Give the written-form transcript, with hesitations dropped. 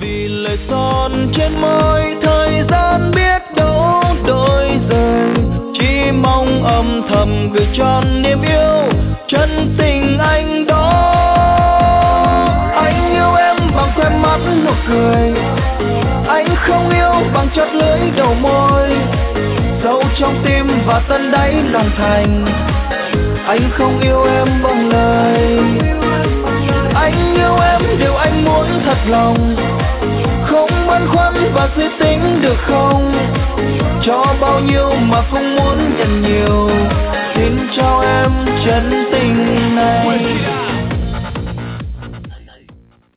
vì lời son trên môi, thời gian biết đâu đổi rời, chỉ mong âm thầm gửi tròn niềm yêu chân tình anh đó. Anh yêu em bằng khóe mắt nụ cười, anh không yêu bằng chót lưỡi đầu môi, sâu trong tim và tận đáy lòng thành. Anh không yêu em bằng lời, anh yêu em điều anh muốn thật lòng, không băn khoăn và suy tính được không? Cho bao nhiêu mà không muốn nhận nhiều, xin cho em chân tình.